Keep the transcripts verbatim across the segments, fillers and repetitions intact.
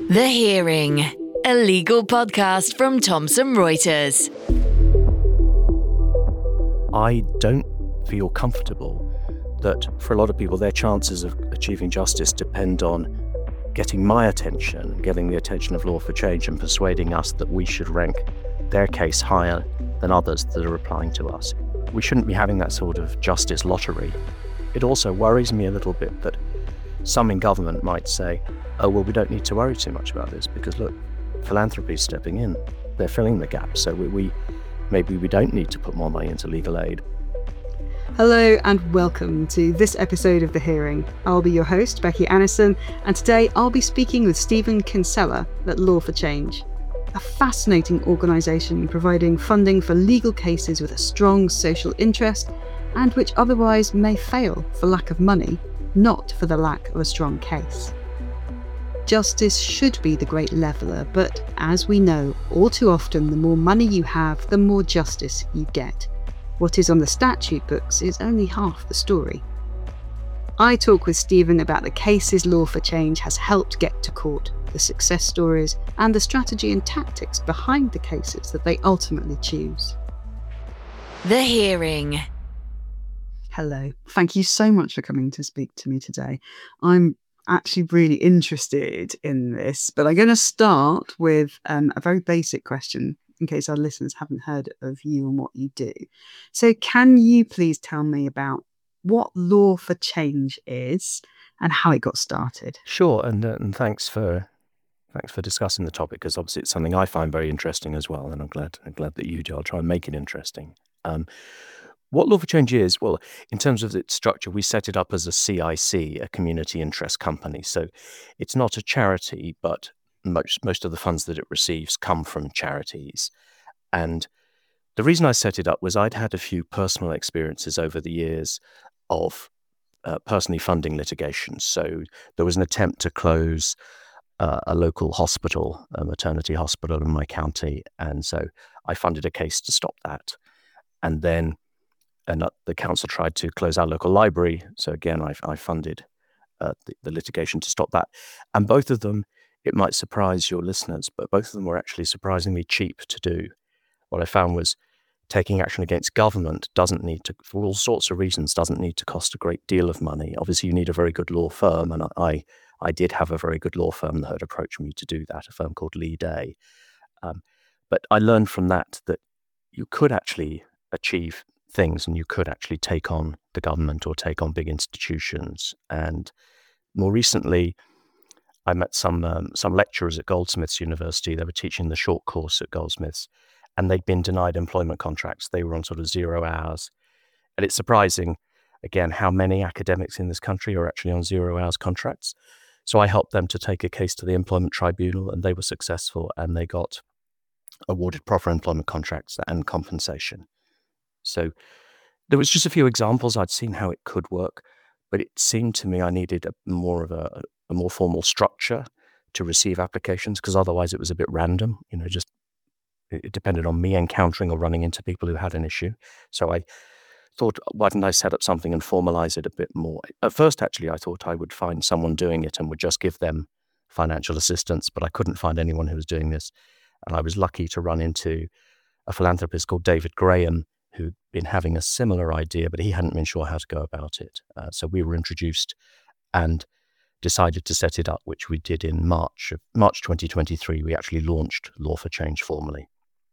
The Hearing, a legal podcast from Thomson Reuters. I don't feel comfortable that for a lot of people, their chances of achieving justice depend on getting my attention, getting the attention of Law for Change and persuading us that we should rank their case higher than others that are applying to us. We shouldn't be having that sort of justice lottery. It also worries me a little bit that some in government might say, oh, well, we don't need to worry too much about this because, look, philanthropy is stepping in. They're filling the gap, so we, we maybe we don't need to put more money into legal aid. Hello and welcome to this episode of The Hearing. I'll be your host, Becky Annison, and today I'll be speaking with Stephen Kinsella at Law for Change, a fascinating organisation providing funding for legal cases with a strong social interest and which otherwise may fail for lack of money, not for the lack of a strong case. Justice should be the great leveller, but as we know, all too often the more money you have, the more justice you get. What is on the statute books is only half the story. I talk with Stephen about the cases Law for Change has helped get to court, the success stories, and the strategy and tactics behind the cases that they ultimately choose. The Hearing. Hello. Thank you so much for coming to speak to me today. I'm actually really interested in this, but I'm going to start with um, a very basic question in case our listeners haven't heard of you and what you do. So can you please tell me about what Law for Change is and how it got started? Sure, and, uh, and thanks for thanks for discussing the topic because obviously it's something I find very interesting as well, and I'm glad I'm glad that you do. I'll try and make it interesting. Um, What Law for Change is, well, in terms of its structure, we set it up as a C I C, a community interest company. So it's not a charity, but most, most of the funds that it receives come from charities. And the reason I set it up was I'd had a few personal experiences over the years of uh, personally funding litigation. So there was an attempt to close uh, a local hospital, a maternity hospital in my county. And so I funded a case to stop that. And then And the council tried to close our local library. So again, I, I funded uh, the, the litigation to stop that. And both of them, it might surprise your listeners, but both of them were actually surprisingly cheap to do. What I found was taking action against government doesn't need to, for all sorts of reasons, doesn't need to cost a great deal of money. Obviously, you need a very good law firm. And I, I did have a very good law firm that had approached me to do that, a firm called Lee Day. Um, but I learned from that that you could actually achieve things and you could actually take on the government or take on big institutions. And more recently, I met some um, some lecturers at Goldsmiths University. They were teaching the short course at Goldsmiths, and they'd been denied employment contracts. They were on sort of zero hours. And it's surprising, again, how many academics in this country are actually on zero hours contracts. So I helped them to take a case to the Employment Tribunal, and they were successful, and they got awarded proper employment contracts and compensation. So there was just a few examples. I'd seen how it could work, but it seemed to me I needed a more of a, a more formal structure to receive applications because otherwise it was a bit random. You know, just it, it depended on me encountering or running into people who had an issue. So I thought, why didn't I set up something and formalize it a bit more? At first, actually, I thought I would find someone doing it and would just give them financial assistance, but I couldn't find anyone who was doing this. And I was lucky to run into a philanthropist called David Graham, who'd been having a similar idea, but he hadn't been sure how to go about it. Uh, so we were introduced and decided to set it up, which we did in March. March twenty twenty-three, we actually launched Law for Change formally.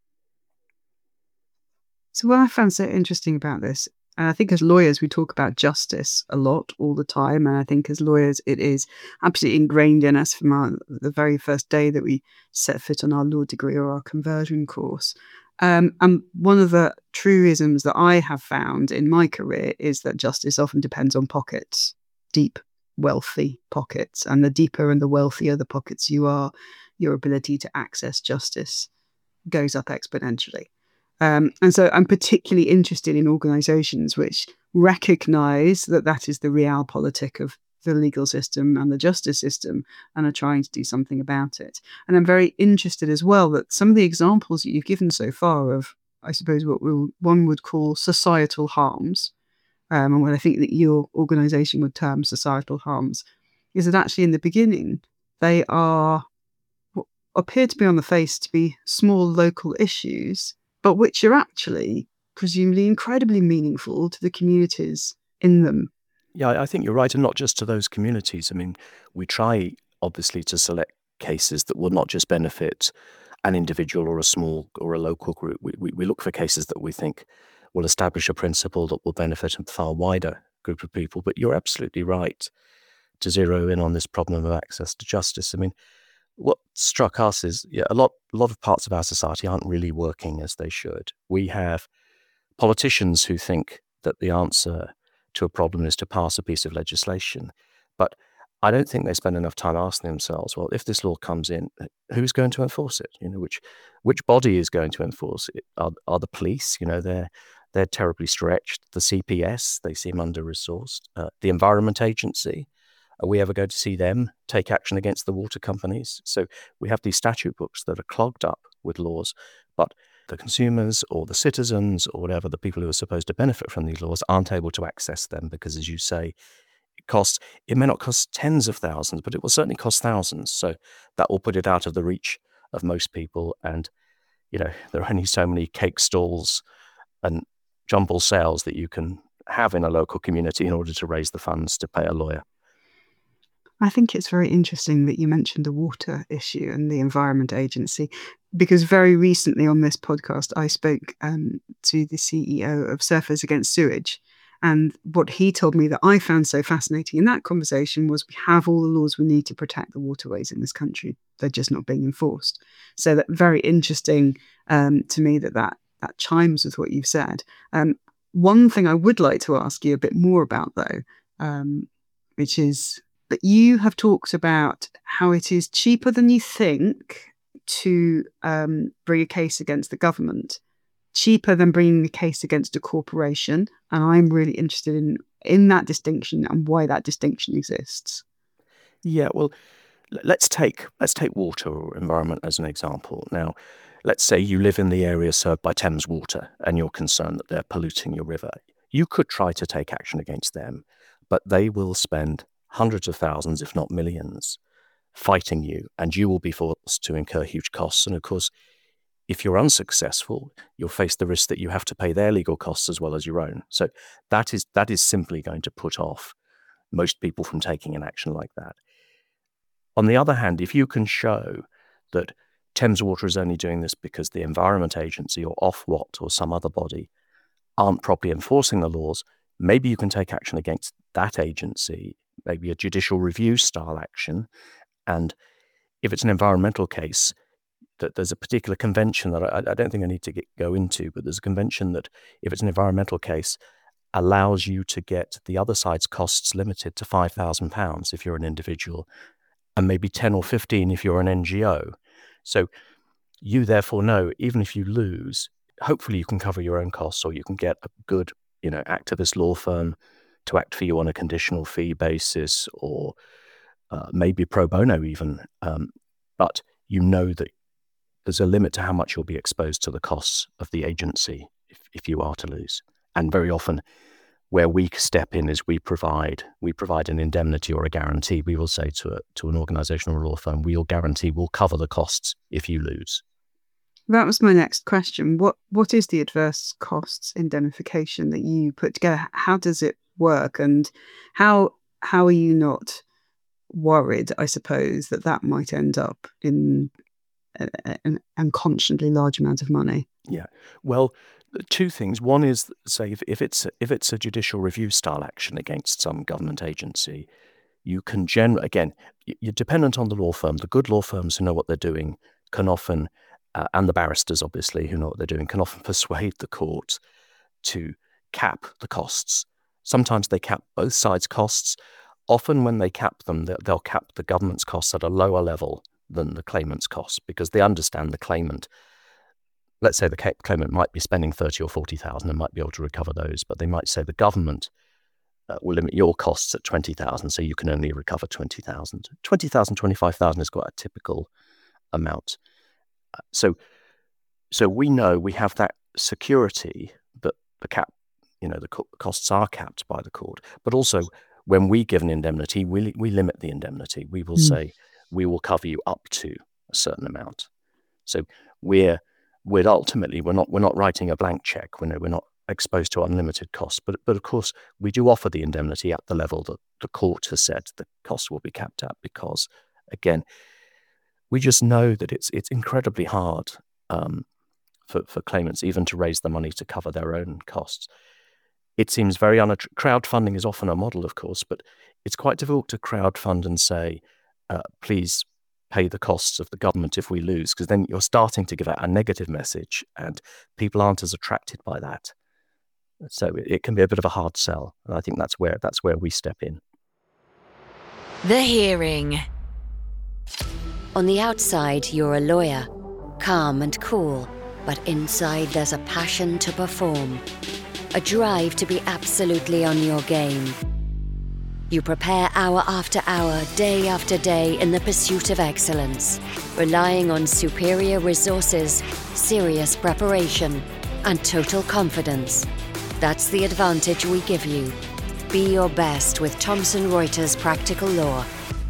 So what I found so interesting about this, and I think as lawyers, we talk about justice a lot all the time. And I think as lawyers, it is absolutely ingrained in us from our, the very first day that we set foot on our law degree or our conversion course. Um, and one of the truisms that I have found in my career is that justice often depends on pockets, deep, wealthy pockets. And the deeper and the wealthier the pockets you are, your ability to access justice goes up exponentially. Um, and so I'm particularly interested in organisations which recognise that that is the realpolitik of the legal system and the justice system and are trying to do something about it. And I'm very interested as well that some of the examples that you've given so far of, I suppose, what we'll, one would call societal harms, um, and what I think that your organisation would term societal harms, is that actually in the beginning, they are appear to be on the face to be small local issues, but which are actually presumably incredibly meaningful to the communities in them. Yeah, I think you're right, and not just to those communities. I mean, we try, obviously, to select cases that will not just benefit an individual or a small or a local group. We, we, we look for cases that we think will establish a principle that will benefit a far wider group of people. But you're absolutely right to zero in on this problem of access to justice. I mean, what struck us is yeah, a lot, a lot of parts of our society aren't really working as they should. We have politicians who think that the answer to a problem is to pass a piece of legislation, but I don't think they spend enough time asking themselves, well, if this law comes in, who's going to enforce it? You know, which which body is going to enforce it? Are, are the police? You know, they're they're terribly stretched. The C P S, they seem under-resourced. Uh, the Environment Agency, are we ever going to see them take action against the water companies? So we have these statute books that are clogged up with laws, but the consumers or the citizens or whatever, the people who are supposed to benefit from these laws aren't able to access them because, as you say, it costs, it may not cost tens of thousands, but it will certainly cost thousands. So that will put it out of the reach of most people. And, you know, there are only so many cake stalls and jumble sales that you can have in a local community in order to raise the funds to pay a lawyer. I think it's very interesting that you mentioned the water issue and the Environment Agency, because very recently on this podcast, I spoke um, to the C E O of Surfers Against Sewage. And what he told me that I found so fascinating in that conversation was we have all the laws we need to protect the waterways in this country. They're just not being enforced. So that very interesting um, to me that, that that chimes with what you've said. Um, one thing I would like to ask you a bit more about, though, um, which is that you have talked about how it is cheaper than you think to um, bring a case against the government, cheaper than bringing a case against a corporation. And I'm really interested in, in that distinction and why that distinction exists. Yeah, well, let's take let's take water or environment as an example. Now, let's say you live in the area served by Thames Water and you're concerned that they're polluting your river. You could try to take action against them, but they will spend hundreds of thousands, if not millions, fighting you, and you will be forced to incur huge costs. And of course, if you're unsuccessful, you'll face the risk that you have to pay their legal costs as well as your own. So that is that is simply going to put off most people from taking an action like that. On the other hand, if you can show that Thames Water is only doing this because the Environment Agency or Ofwat or some other body aren't properly enforcing the laws, maybe you can take action against that agency, maybe a judicial review style action. And if it's an environmental case, that there's a particular convention that I, I don't think I need to get, go into, but there's a convention that if it's an environmental case, allows you to get the other side's costs limited to five thousand pounds if you're an individual, and maybe ten or fifteen if you're an N G O. So you therefore know, even if you lose, hopefully you can cover your own costs, or you can get a good, you know, activist law firm to act for you on a conditional fee basis, or uh, maybe pro bono even. Um, but you know that there's a limit to how much you'll be exposed to the costs of the agency if, if you are to lose. And very often where we step in is we provide we provide an indemnity or a guarantee. We will say to a, to an organisation or a law firm, we'll guarantee we'll cover the costs if you lose. That was my next question. What What is the adverse costs indemnification that you put together? How does it work? And how how are you not worried, I suppose, that that might end up in an unconscionably large amount of money? Yeah. Well, two things. One is, say, if, if it's if it's a judicial review style action against some government agency, you can generally, again, you're dependent on the law firm. The good law firms who know what they're doing can often, uh, and the barristers obviously who know what they're doing, can often persuade the court to cap the costs. Sometimes they cap both sides' costs. Often when they cap them, they'll cap the government's costs at a lower level than the claimant's costs, because they understand the claimant. Let's say the claimant might be spending thirty or forty thousand and might be able to recover those, but they might say the government uh, will limit your costs at twenty thousand, so you can only recover twenty thousand. twenty thousand, twenty-five thousand is quite a typical amount. Uh, so, so we know we have that security that the cap, you know, the co- costs are capped by the court, but also when we give an indemnity, we we limit the indemnity. We will mm. say, we will cover you up to a certain amount. So we're we're ultimately we're not we're not writing a blank check. We're we're not exposed to unlimited costs. But but of course we do offer the indemnity at the level that the court has said the costs will be capped at, because again, we just know that it's it's incredibly hard um, for for claimants even to raise the money to cover their own costs. It seems very unatt- crowdfunding is often a model, of course, but it's quite difficult to crowdfund and say, uh, please pay the costs of the government if we lose, because then you're starting to give out a negative message and people aren't as attracted by that. So it, it can be a bit of a hard sell. And I think that's where that's where we step in. The Hearing. On the outside, you're a lawyer, calm and cool, but inside there's a passion to perform, a drive to be absolutely on your game. You prepare hour after hour, day after day in the pursuit of excellence, relying on superior resources, serious preparation, and total confidence. That's the advantage we give you. Be your best with Thomson Reuters Practical Law.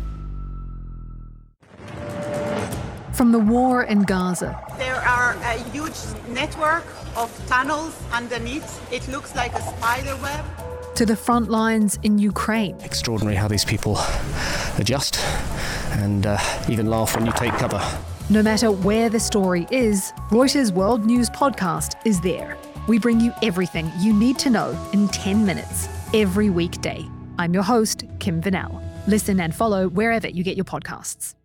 From the war in Gaza. There are a huge network of tunnels underneath. It looks like a spider web. To the front lines in Ukraine. Extraordinary how these people adjust and uh, even laugh when you take cover. No matter where the story is, Reuters World News Podcast is there. We bring you everything you need to know in ten minutes, every weekday. I'm your host, Kim Vanel. Listen and follow wherever you get your podcasts.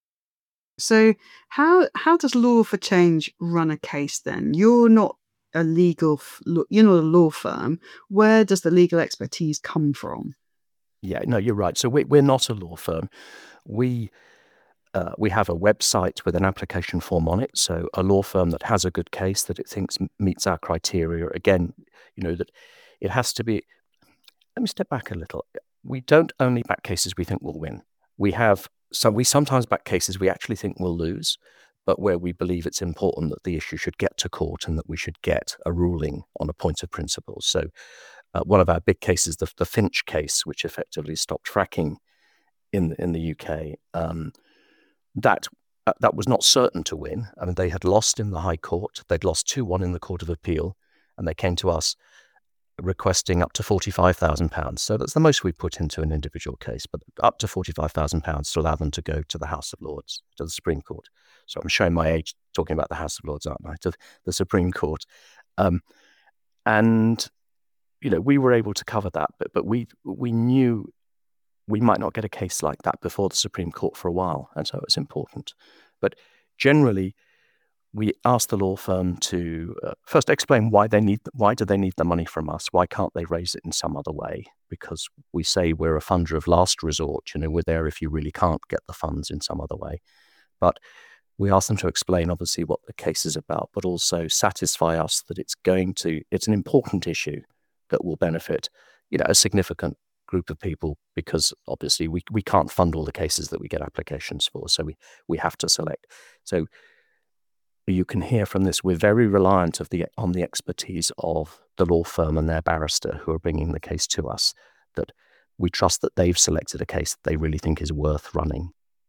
So how how does Law for Change run a case then? You're not a legal, f- lo- you're not a law firm. Where does the legal expertise come from? Yeah, no, you're right. So we, we're not a law firm. We uh, we have a website with an application form on it. So a law firm that has a good case that it thinks m- meets our criteria. Again, you know, that it has to be. Let me step back a little. We don't only back cases we think will win. We have so we sometimes back cases we actually think will lose, but where we believe it's important that the issue should get to court and that we should get a ruling on a point of principle. So uh, one of our big cases, the, the Finch case, which effectively stopped fracking in in the U K, um, that uh, that was not certain to win. I mean, they had lost in the High Court. They'd lost two one in the Court of Appeal, and they came to us requesting up to forty-five thousand pounds. So that's the most we put into an individual case, but up to forty-five thousand pounds to allow them to go to the House of Lords, to the Supreme Court. So I'm showing my age talking about the House of Lords, aren't I? To the Supreme Court. Um, and, you know, we were able to cover that, but, but we we knew we might not get a case like that before the Supreme Court for a while. And so it's important. But generally, we asked the law firm to uh, first explain why they need, why do they need the money from us? Why can't they raise it in some other way? Because we say we're a funder of last resort. You know, we're there if you really can't get the funds in some other way. But we asked them to explain, obviously, what the case is about, but also satisfy us that it's going to, it's an important issue that will benefit, you know, a significant group of people, because obviously we we can't fund all the cases that we get applications for. So we we have to select. So you can hear from this, we're very reliant of the on the expertise of the law firm and their barrister who are bringing the case to us, that we trust that they've selected a case that they really think is worth running.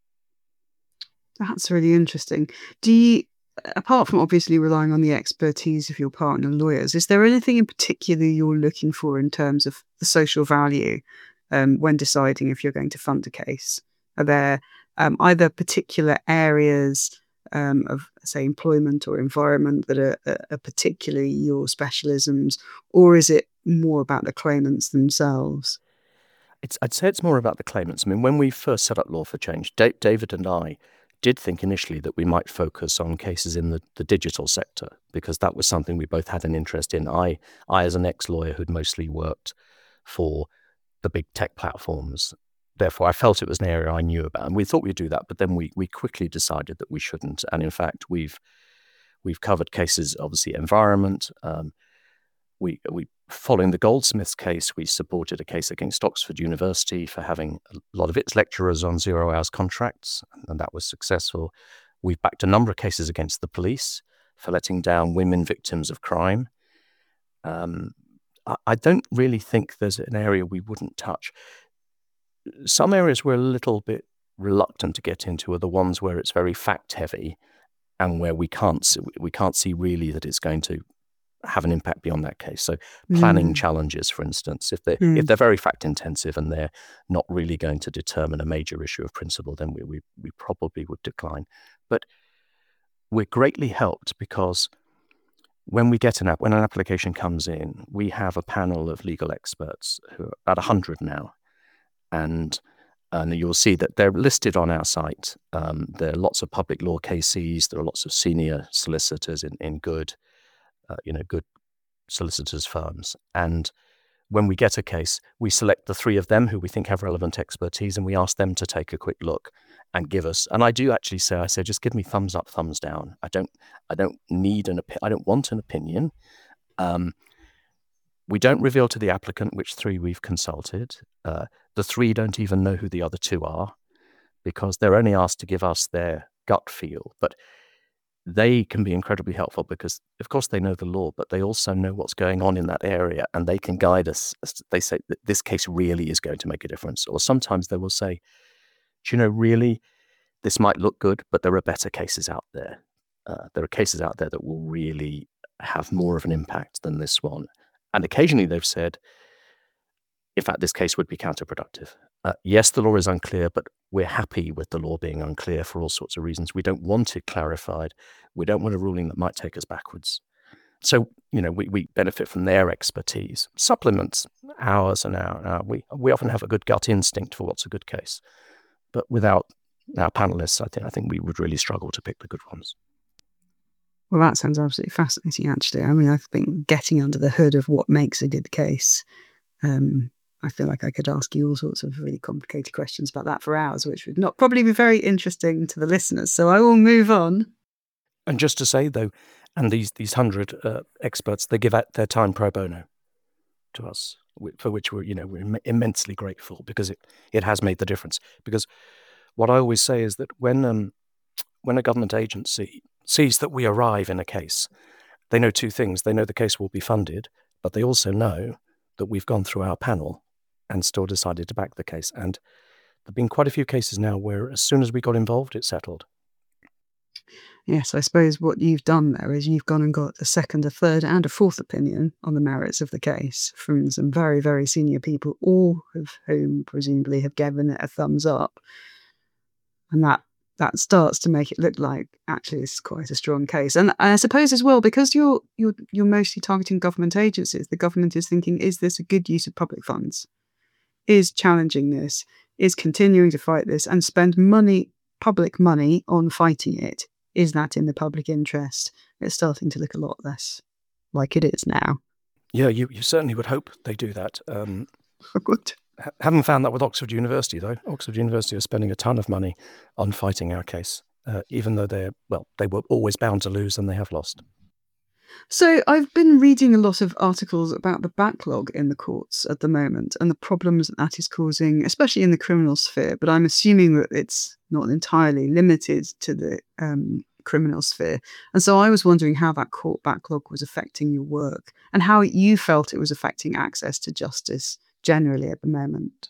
That's really interesting. Do you, apart from obviously relying on the expertise of your partner lawyers, is there anything in particular you're looking for in terms of the social value um, when deciding if you're going to fund a case? Are there um, either particular areas um, of, say, employment or environment that are, are particularly your specialisms, or is it more about the claimants themselves? It's, I'd say it's more about the claimants. I mean, when we first set up Law for Change, Da- David and I did think initially that we might focus on cases in the, the digital sector, because that was something we both had an interest in. I, I as an ex-lawyer who'd mostly worked for the big tech platforms, therefore I felt it was an area I knew about, and we thought we'd do that, but then we we quickly decided that we shouldn't. And in fact, we've we've covered cases, obviously environment. Um, we we following the Goldsmiths case, we supported a case against Oxford University for having a lot of its lecturers on zero hours contracts, and that was successful. We've backed a number of cases against the police for letting down women victims of crime. Um, I, I don't really think there's an area we wouldn't touch. Some areas we're a little bit reluctant to get into are the ones where it's very fact heavy and where we can't see, we can't see really that it's going to have an impact beyond that case. So planning Mm. challenges, for instance, if they Mm. if they're very fact intensive and they're not really going to determine a major issue of principle, then we we, we probably would decline. But we're greatly helped because when we get an app, when an application comes in, we have a panel of legal experts who are about a hundred now, and and you'll see that they're listed on our site. Um, there are lots of public law K Cs. There are lots of senior solicitors in in good, uh, you know, good solicitors firms. And when we get a case, we select the three of them who we think have relevant expertise, and we ask them to take a quick look and give us. And I do actually say, I say, just give me thumbs up, thumbs down. I don't, I don't need an, opi- I don't want an opinion. Um, we don't reveal to the applicant which three we've consulted. Uh, the three don't even know who the other two are because they're only asked to give us their gut feel. But they can be incredibly helpful because, of course, they know the law, but they also know what's going on in that area, and they can guide us. They say that this case really is going to make a difference. Or sometimes they will say, do you know, really, this might look good, but there are better cases out there. Uh, there are cases out there that will really have more of an impact than this one. And occasionally they've said, in fact, this case would be counterproductive. Uh, yes, the law is unclear, but we're happy with the law being unclear for all sorts of reasons. We don't want it clarified. We don't want a ruling that might take us backwards. So, you know, we, we benefit from their expertise, supplements ours and our, our we we often have a good gut instinct for what's a good case. But without our panelists, I think I think we would really struggle to pick the good ones. Well, that sounds absolutely fascinating, actually. I mean, I think getting under the hood of what makes a good case, um, I feel like I could ask you all sorts of really complicated questions about that for hours, which would not probably be very interesting to the listeners. So I will move on. And just to say, though, and these these hundred uh, experts, they give out their time pro bono to us, for which we're, you know, we're Im- immensely grateful because it, it has made the difference. Because what I always say is that when um, when a government agency sees that we arrive in a case, they know two things. They know the case will be funded, but they also know that we've gone through our panel and still decided to back the case. And there have been quite a few cases now where as soon as we got involved, it settled. Yes, I suppose what you've done there is you've gone and got a second, a third, and a fourth opinion on the merits of the case from some very, very senior people, all of whom presumably have given it a thumbs up. And that that starts to make it look like actually it's quite a strong case. And I suppose as well, because you're you're you're mostly targeting government agencies, the government is thinking, is this a good use of public funds? Is challenging this, is continuing to fight this and spend money, public money on fighting it. Is that in the public interest? It's starting to look a lot less like it is now. Yeah, you, you certainly would hope they do that. Um, Good. ha- haven't found that with Oxford University, though. Oxford University are spending a ton of money on fighting our case, uh, even though they're, well, they were always bound to lose and they have lost. So I've been reading a lot of articles about the backlog in the courts at the moment and the problems that that is causing, especially in the criminal sphere. But I'm assuming that it's not entirely limited to the um, criminal sphere. And so I was wondering how that court backlog was affecting your work and how you felt it was affecting access to justice generally at the moment.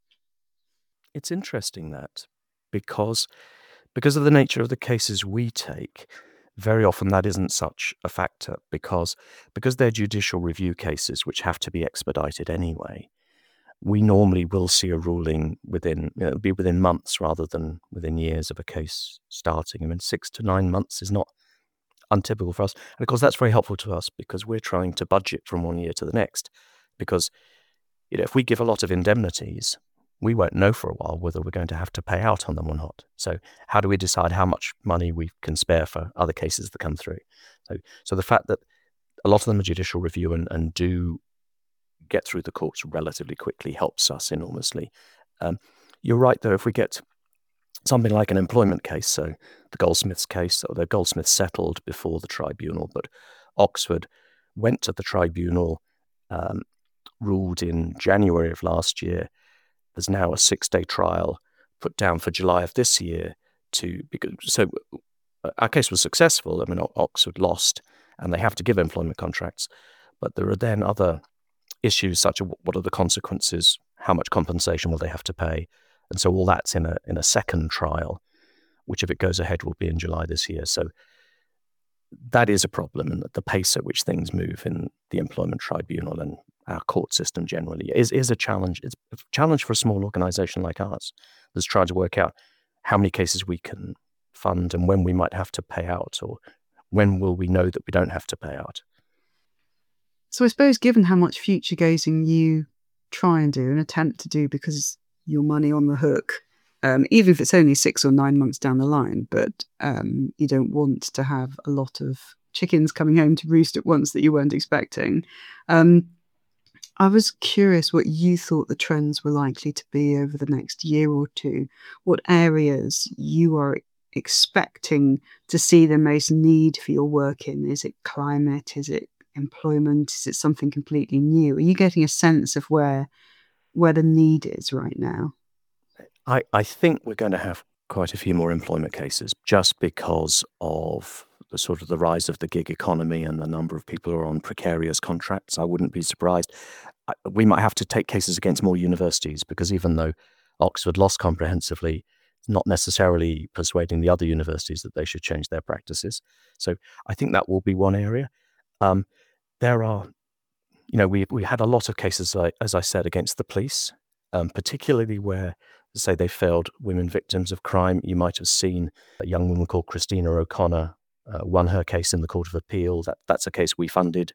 It's interesting that because because of the nature of the cases we take, very often that isn't such a factor because because they're judicial review cases which have to be expedited anyway. We normally will see a ruling within, you know, it'll be within months rather than within years of a case starting. I mean, six to nine months is not untypical for us. And of course, that's very helpful to us because we're trying to budget from one year to the next. Because, you know, if we give a lot of indemnities, we won't know for a while whether we're going to have to pay out on them or not. So how do we decide how much money we can spare for other cases that come through? So so the fact that a lot of them are judicial review and, and do get through the courts relatively quickly helps us enormously. Um, you're right, though, if we get something like an employment case, so the Goldsmiths case, or the Goldsmiths settled before the tribunal, but Oxford went to the tribunal, um, ruled in January of last year. There's now a six-day trial put down for July of this year. To because so our case was successful. I mean, Oxford lost, and they have to give employment contracts. But there are then other issues such as what are the consequences, how much compensation will they have to pay, And so all that's in a in a second trial, which if it goes ahead will be in July this year. So that is a problem, and the pace at which things move in the employment tribunal and our court system generally is, is a challenge. It's a challenge for a small organization like ours that's trying to work out how many cases we can fund and when we might have to pay out, or when will we know that we don't have to pay out. So I suppose given how much future gazing you try and do and attempt to do because your money on the hook, um, even if it's only six or nine months down the line, but um, you don't want to have a lot of chickens coming home to roost at once that you weren't expecting. Um, I was curious what you thought the trends were likely to be over the next year or two, what areas you are expecting to see the most need for your work in. Is it climate? Is it employment? Is it something completely new? Are you getting a sense of where where the need is right now? I, I think we're going to have quite a few more employment cases just because of the sort of the rise of the gig economy and the number of people who are on precarious contracts. I wouldn't be surprised. I, we might have to take cases against more universities, because even though Oxford lost comprehensively, it's not necessarily persuading the other universities that they should change their practices. So I think that will be one area. Um, there are, you know, we we had a lot of cases, uh, as I said, against the police, um, particularly where, say, they failed women victims of crime. You might have seen a young woman called Christina O'Connor uh, won her case in the Court of Appeal. That that's a case we funded,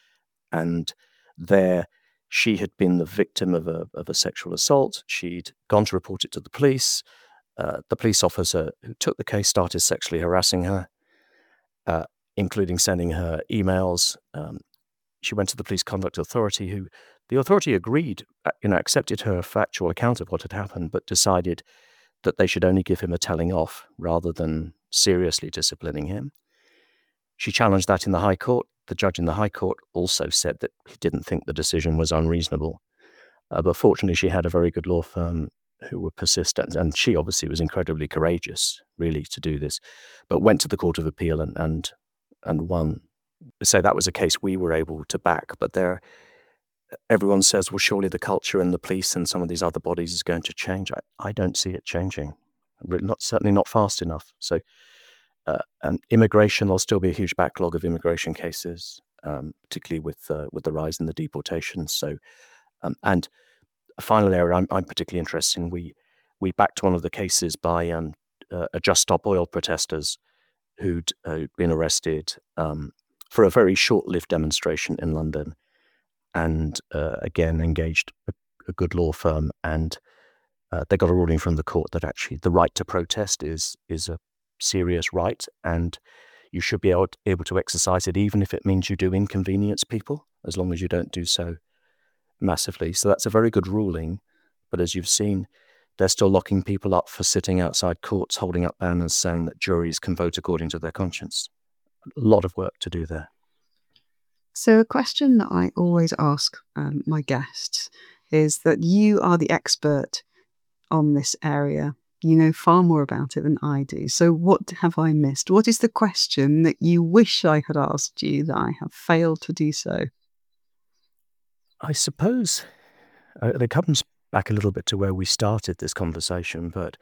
and there she had been the victim of a of a sexual assault. She'd gone to report it to the police. Uh, the police officer who took the case started sexually harassing her, uh, including sending her emails. Um, she went to the Police Conduct Authority, who the authority agreed, you know, accepted her factual account of what had happened, but decided that they should only give him a telling off rather than seriously disciplining him. She challenged that in the High Court. The judge in the High Court also said that he didn't think the decision was unreasonable. Uh, but fortunately, she had a very good law firm who were persistent, and she obviously was incredibly courageous, really, to do this, but went to the Court of Appeal and and, and won. So that was a case we were able to back. But there, everyone says, well, surely the culture in the police and some of these other bodies is going to change. I, I don't see it changing, not certainly not fast enough. So, uh, and immigration, there'll still be a huge backlog of immigration cases, um, particularly with uh, with the rise in the deportations. So, um, and a final area I'm, I'm particularly interested in, we we backed one of the cases by um, uh, a Just Stop Oil protesters who'd uh, been arrested um, for a very short-lived demonstration in London, and uh, again engaged a, a good law firm, and uh, they got a ruling from the court that actually the right to protest is is a serious right, and you should be able to, able to exercise it even if it means you do inconvenience people, as long as you don't do so massively. So that's a very good ruling, but as you've seen, they're still locking people up for sitting outside courts holding up banners saying that juries can vote according to their conscience. A lot of work to do there. So a question that I always ask um, my guests is that you are the expert on this area. You know far more about it than I do. So what have I missed? What is the question that you wish I had asked you that I have failed to do so? I suppose uh, it comes back a little bit to where we started this conversation, but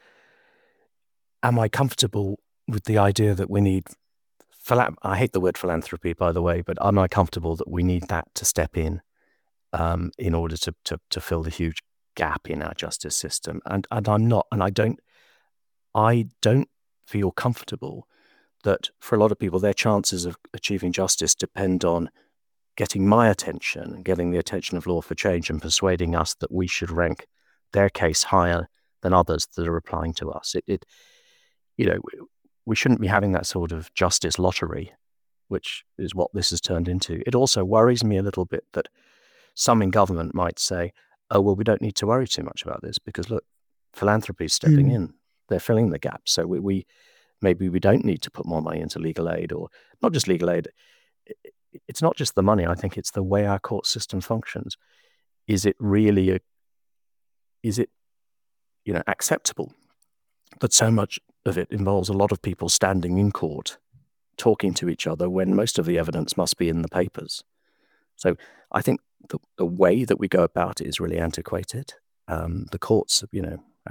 am I comfortable with the idea that we need, phila- I hate the word philanthropy, by the way, but am I comfortable that we need that to step in um, in order to, to, to fill the huge gap in our justice system? And and I'm not, and I don't, I don't feel comfortable that for a lot of people, their chances of achieving justice depend on getting my attention and getting the attention of Law for Change and persuading us that we should rank their case higher than others that are applying to us. It, it you know, we, we shouldn't be having that sort of justice lottery, which is what this has turned into. It also worries me a little bit that some in government might say, oh, well, we don't need to worry too much about this because, look, philanthropy is stepping Mm. in. They're filling the gap. So we, we maybe we don't need to put more money into legal aid, or not just legal aid. It, it's not just the money. I think it's the way our court system functions. Is it really a, is it, you know, acceptable that so much of it involves a lot of people standing in court talking to each other when most of the evidence must be in the papers? So I think the, the way that we go about it is really antiquated. Um, the courts, you know,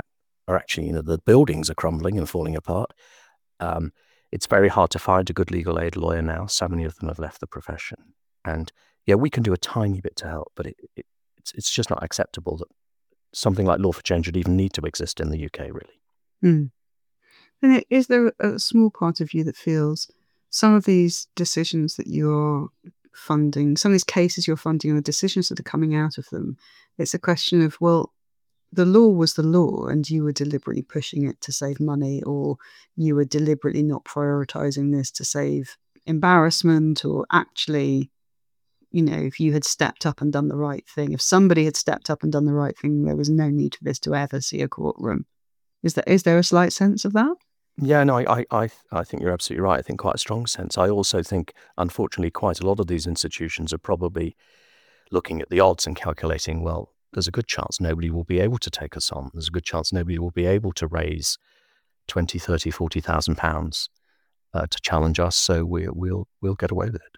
are actually, you know, the buildings are crumbling and falling apart. Um, it's very hard to find a good legal aid lawyer now. So many of them have left the profession. And yeah, we can do a tiny bit to help, but it, it, it's it's just not acceptable that something like Law for Change would even need to exist in the U K, really. Mm. And is there a small part of you that feels some of these decisions that you're funding, some of these cases you're funding and the decisions that are coming out of them, it's a question of, well, the law was the law and you were deliberately pushing it to save money, or you were deliberately not prioritizing this to save embarrassment, or actually, you know, if you had stepped up and done the right thing, if somebody had stepped up and done the right thing, there was no need for this to ever see a courtroom. Is there, is there a slight sense of that? Yeah, no, I, I, I I think you're absolutely right. I think quite a strong sense. I also think, unfortunately, quite a lot of these institutions are probably looking at the odds and calculating, well, there's a good chance nobody will be able to take us on. There's a good chance nobody will be able to raise twenty, thirty, forty thousand pounds uh, to challenge us. So we, we'll we'll get away with it.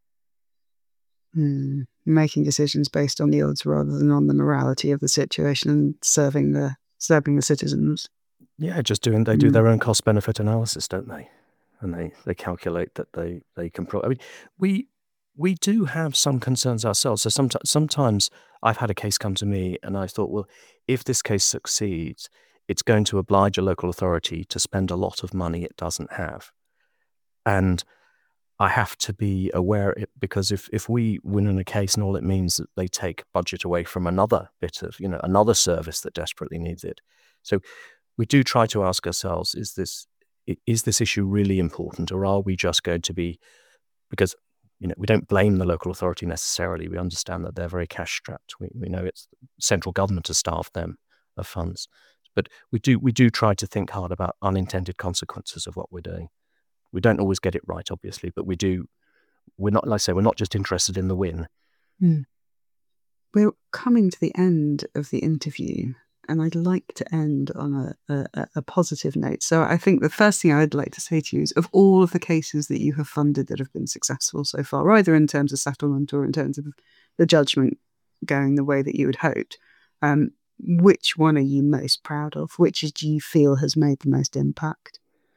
Hmm. Making decisions based on the odds rather than on the morality of the situation and serving the serving the citizens. Yeah, just doing they do their own cost benefit analysis, don't they? And they, they calculate that they they can. Pro- I mean, we we do have some concerns ourselves. So sometimes sometimes I've had a case come to me, and I thought, well, if this case succeeds, it's going to oblige a local authority to spend a lot of money it doesn't have, and I have to be aware it because if if we win in a case and all it means that they take budget away from another bit of, you know, another service that desperately needs it. So we do try to ask ourselves, is this is this issue really important, or are we just going to be, because, you know, we don't blame the local authority necessarily. We understand that they're very cash strapped. We we know it's central government to starve them of funds, but we do we do try to think hard about unintended consequences of what we're doing. We don't always get it right, obviously, but we do. We're not, like I say, we're not just interested in the win. Mm. We're coming to the end of the interview, and I'd like to end on a, a, a positive note. So I think the first thing I'd like to say to you is, of all of the cases that you have funded that have been successful so far, either in terms of settlement or in terms of the judgment going the way that you had hoped, um, which one are you most proud of? Which do you feel has made the most impact?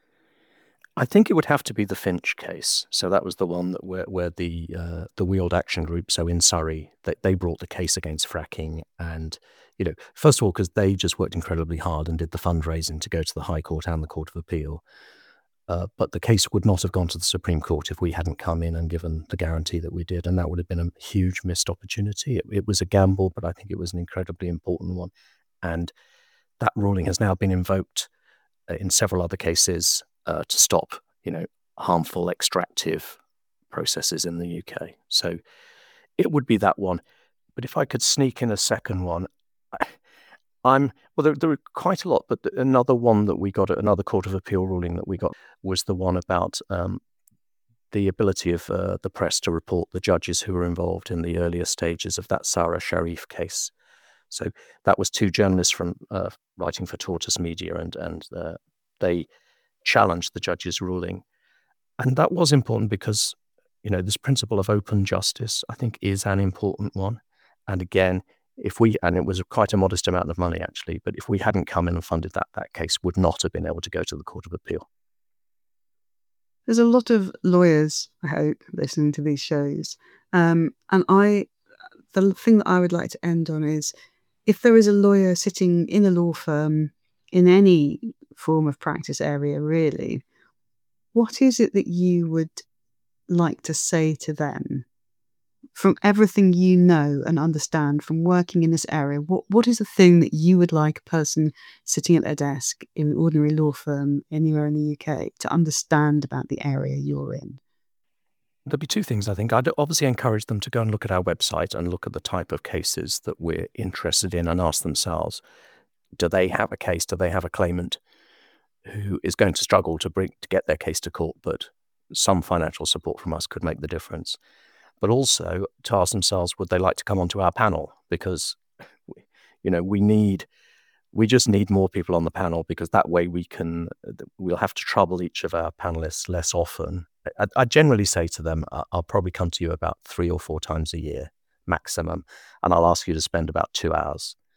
I think it would have to be the Finch case. So that was the one that where, where the uh, the Weald Action Group, so in Surrey, they, they brought the case against fracking. And, you know, first of all, because they just worked incredibly hard and did the fundraising to go to the High Court and the Court of Appeal. Uh, but the case would not have gone to the Supreme Court if we hadn't come in and given the guarantee that we did. And that would have been a huge missed opportunity. It, it was a gamble, but I think it was an incredibly important one. And that ruling has now been invoked uh, in several other cases Uh, to stop, you know, harmful extractive processes in the U K. So it would be that one. But if I could sneak in a second one, I, I'm, well, there, there are quite a lot, but another one that we got, another Court of Appeal ruling that we got was the one about um, the ability of uh, the press to report the judges who were involved in the earlier stages of that Sarah Sharif case. So that was two journalists from uh, writing for Tortoise Media, and, and uh, they challenged the judge's ruling. And that was important because, you know, this principle of open justice, I think, is an important one. And again, if we, and it was quite a modest amount of money actually, but if we hadn't come in and funded that, that case would not have been able to go to the Court of Appeal. There's a lot of lawyers, I hope, listening to these shows. Um, and I, the thing that I would like to end on is, if there is a lawyer sitting in a law firm in any form of practice area, really, what is it that you would like to say to them from everything you know and understand from working in this area? What What is the thing that you would like a person sitting at their desk in an ordinary law firm anywhere in the U K to understand about the area you're in? There'd be two things, I think. I'd obviously encourage them to go and look at our website and look at the type of cases that we're interested in and ask themselves, do they have a case? Do they have a claimant who is going to struggle to bring to get their case to court, but some financial support from us could make the difference? But also to ask themselves, would they like to come onto our panel? Because, you know, we need, we just need more people on the panel, because that way we can, we'll have to trouble each of our panelists less often. I, I generally say to them, I'll probably come to you about three or four times a year maximum, and I'll ask you to spend about two hours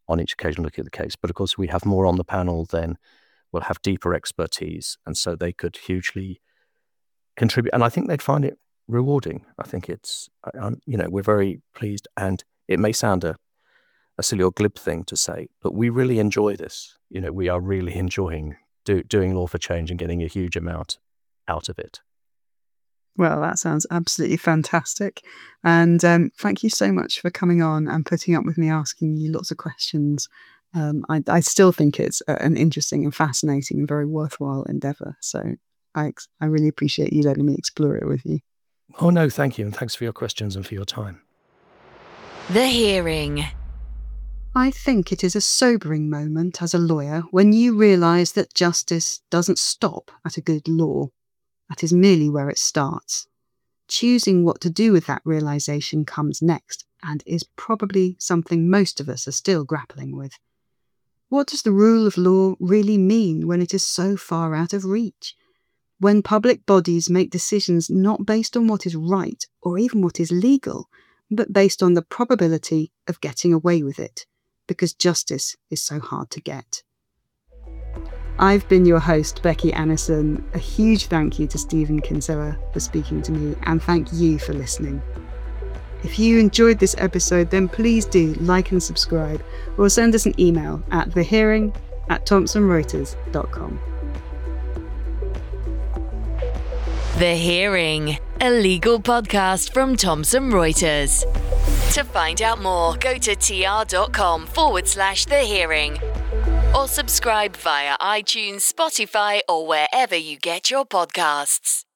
on each occasion looking at the case. But of course, we have more on the panel, then we'll have deeper expertise. And so they could hugely contribute. And I think they'd find it rewarding. I think it's, um, you know, we're very pleased. And it may sound a, a silly or glib thing to say, but we really enjoy this. You know, we are really enjoying do, doing Law for Change and getting a huge amount out of it. Well, that sounds absolutely fantastic. And um, thank you so much for coming on and putting up with me asking you lots of questions. Um, I, I still think it's a, an interesting and fascinating and very worthwhile endeavour. So I, I really appreciate you letting me explore it with you. Oh, no, thank you. And thanks for your questions and for your time. The Hearing. I think it is a sobering moment as a lawyer when you realise that justice doesn't stop at a good law. That is merely where it starts. Choosing what to do with that realisation comes next and is probably something most of us are still grappling with. What does the rule of law really mean when it is so far out of reach? When public bodies make decisions not based on what is right or even what is legal, but based on the probability of getting away with it, because justice is so hard to get. I've been your host, Becky Annison. A huge thank you to Stephen Kinsella for speaking to me, and thank you for listening. If you enjoyed this episode, then please do like and subscribe, or send us an email at thehearing at thomson reuters dot com. The Hearing, a legal podcast from Thomson Reuters. To find out more, go to tr.com forward slash The Hearing. Or subscribe via iTunes, Spotify, or wherever you get your podcasts.